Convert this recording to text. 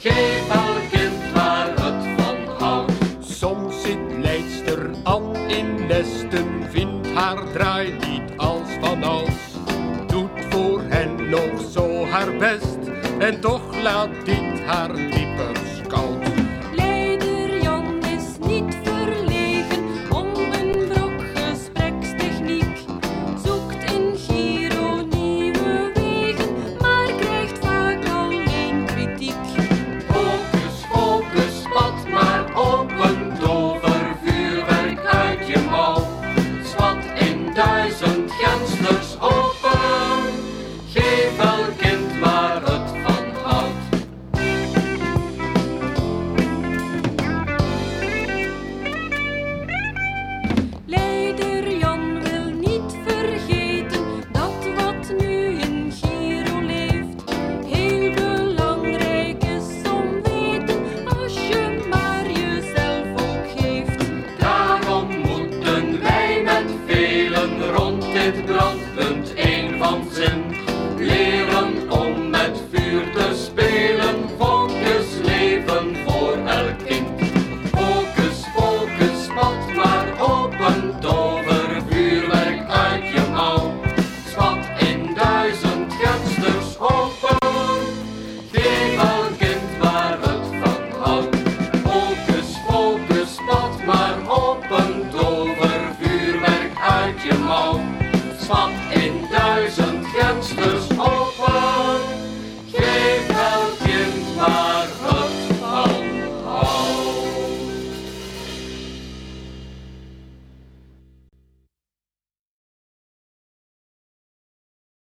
Geef elk kind waar het van houdt. Soms zit leidster An in nesten, vindt haar draai niet als van als. Doet voor hen nog zo haar best, en toch laat dit haar lief